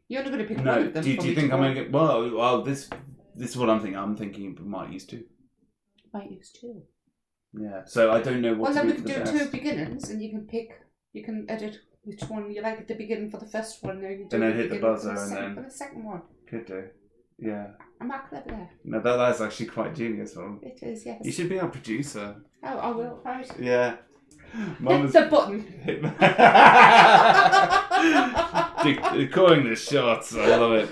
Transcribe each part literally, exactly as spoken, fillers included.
You're only going to pick no, one of them. do, do you think I'm going to get... Well, well, this this is what I'm thinking. I'm thinking we might use two. Might use two. Yeah, so I don't know what well, to then do we for can the do best. two beginnings and you can pick... You can edit which one you like at the beginning for the first one. Then you do And then the hit the beginning buzzer for the and second, then- For the second one. Could do. Yeah. Am I clever there? No, that, that's actually quite genius, Mum. It is, yes. You should be our producer. Oh, I will, right. Yeah. Hit the button. Dic- calling the shots. I love it.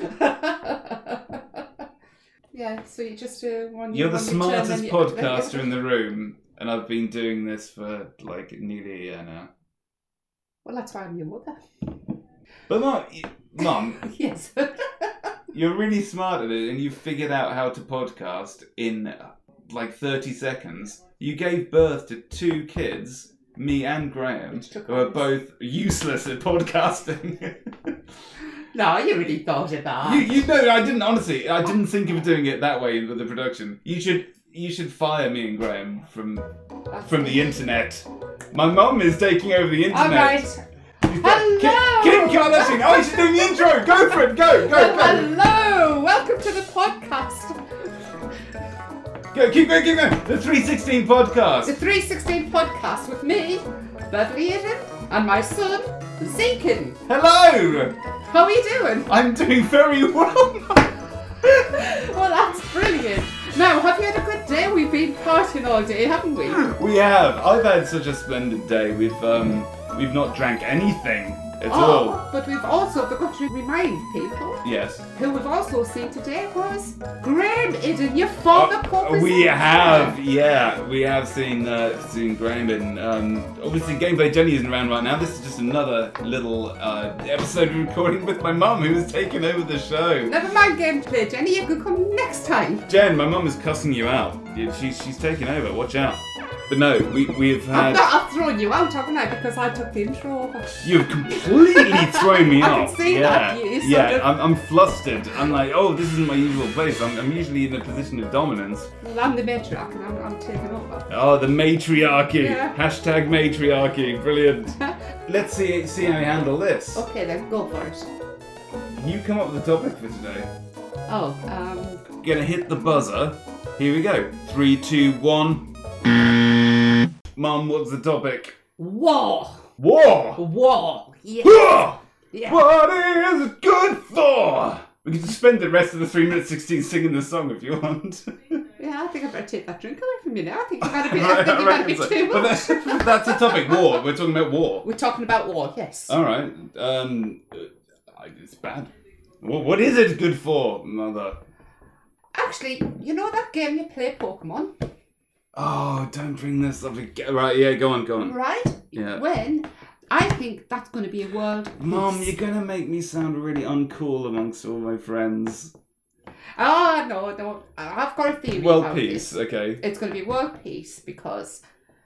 Yeah, so you just do one. You're the one you turn, smartest then you- podcaster in the room, and I've been doing this for like nearly a year now. Well, that's why I'm your mother. But Mum, y- Mum, Yes. you're really smart at it, and you figured out how to podcast in like thirty seconds. You gave birth to two kids, me and Graham, took who are months. both useless at podcasting. No, you really thought of that. you, you know, I didn't honestly. I didn't think of doing it that way with the production. You should, you should fire me and Graham from That's from the internet. My mum is taking over the internet. All right. Kim, Hello. Kim Kardashian. Oh, she's doing the intro. Go for it. Go, go, Well, go. hello. Welcome to the podcast. Go, keep going, keep going. The three sixteen podcast. The three sixteen podcast with me, Beverly Eden, and my son, Zekin. Hello. How are you doing? I'm doing very well. Well, that's brilliant. Now, have you had a good day? We've been partying all day, haven't we? We have. I've had such a splendid day. We've um, we've not drank anything at Oh, all. but we've also forgot to remind people Yes. who we've also seen today was Graham Eden, your former Oh, co-presenter. we have, yeah, we have seen uh, seen Graham and um, obviously Gameplay Jenny isn't around right now. This is just another little uh, episode of recording with my mum, who has taken over the show. Never mind gameplay, Jenny. You can come next time. Jen, my mum is cussing you out. Yeah, She's she's taking over. Watch out. But no, we we've I've had. not I've thrown you out, haven't I? Because I took the intro over. You've completely thrown me I can off. see yeah, that, you sort yeah. of- I'm, I'm flustered. I'm like, oh, this isn't my usual place. I'm, I'm usually in a position of dominance. Well, I'm the matriarch and I'm, I'm taking over. Oh, the matriarchy. Yeah. Hashtag matriarchy. Brilliant. Let's see see how we handle this. Okay, then go for it. You come up with a topic for today. Oh, um, Gonna hit the buzzer. Here we go. Three, two, one. Mum, what's the topic? war. War. War. Yeah. War. Yeah. What is it good for? We can just spend the rest of the three minutes sixteen singing the song if you want. Yeah, I think I better take that drink away from you now. I think you've had a bit, I think you've had a bit so. too But much. that's, that's the topic. War. We're talking about war. We're talking about war, yes. All right. Um, uh, it's bad. What, what is it good for, mother? Actually, you know that game you play, Pokemon, Oh, don't bring this up again. Right, yeah, go on, go on. right? Yeah. When I think that's going to be a world Mom, peace. you're gonna make me sound really uncool amongst all my friends. Oh, no, no. I've got a theory World about peace, this. okay. It's going to be world peace because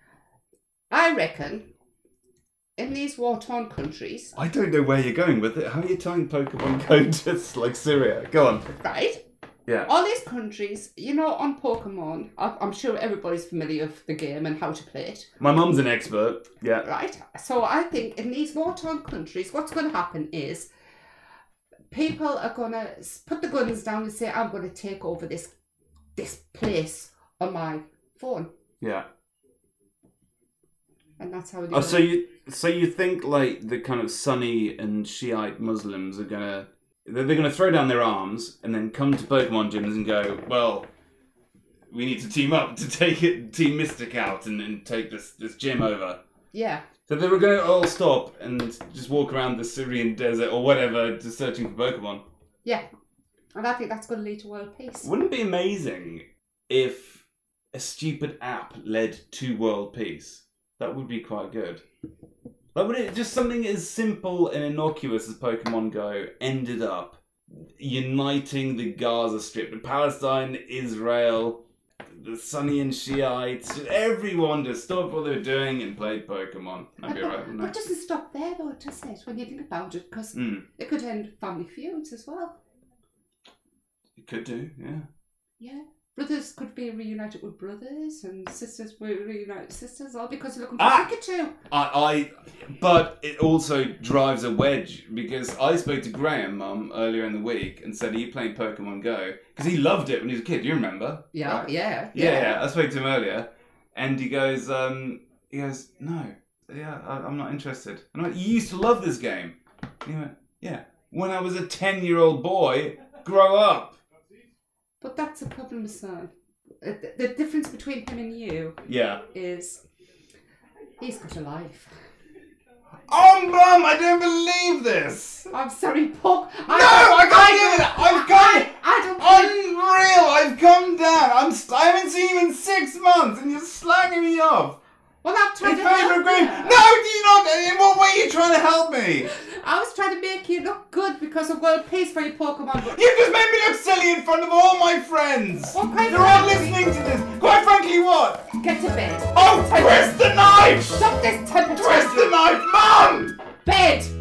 I reckon in these war-torn countries, I don't know where you're going with it. How are you tying Pokemon Go to like Syria? Go on. right? Yeah. All these countries, you know, on Pokemon, I- I'm sure everybody's familiar with the game and how to play it, My mum's an expert. Yeah. right? So I think in these war-torn countries, what's going to happen is people are going to put the guns down and say, I'm going to take over this this place on my phone. Yeah. And that's how they Oh, so you so you think like the kind of Sunni and Shiite Muslims are gonna they're, they're gonna throw down their arms and then come to Pokemon gyms and go, well, we need to team up to take it, Team Mystic out and, and take this this gym over. Yeah. So they were going to all stop and just walk around the Syrian desert or whatever, just searching for Pokemon. Yeah. And I think that's going to lead to world peace. Wouldn't it be amazing if a stupid app led to world peace? That would be quite good. Like, would it just something as simple and innocuous as Pokemon Go ended up uniting the Gaza Strip, the Palestine, Israel, the Sunni and Shiites, just everyone just stopped what they were doing and played Pokemon. That'd be but, alright, wouldn't but it? it doesn't stop there though, does it? When you think about it, because Mm, it could end family feuds as well. it could do, yeah. Yeah. brothers could be reunited with brothers and sisters were reunited with sisters, all because you're looking for Ah! Pikachu. I, I, but it also drives a wedge because I spoke to Graham, Mum, earlier in the week and said, "Are you playing Pokemon Go?" Because he loved it when he was a kid. Do you remember? Yeah, Right? yeah, Yeah, yeah. yeah. I spoke to him earlier, and he goes, um, he goes, "No, yeah, I, I'm not interested." And I went, "You used to love this game." And he went, "Yeah, when I was a ten-year-old boy, grow up." But that's a problem, son. Uh, The, the difference between him and you Yeah. is he's got a life. Oh, Mum, I don't believe this. I'm sorry, Puck. No, I can't get it. I've gone I don't. unreal. I've come down. I'm. St- I haven't seen you in six months, and you're slagging me off. Well, I'm trying In to favour help of Graham. you. No, do you not? In what way are you trying to help me? I was trying to make you look good because of world peace for your Pokemon. But You just made me look silly in front of all my friends. What kind They're of all friends? listening to this. Quite frankly, what? get to bed. Oh, twist the knife! Stop this temperature. Twist the knife, Mum! Bed.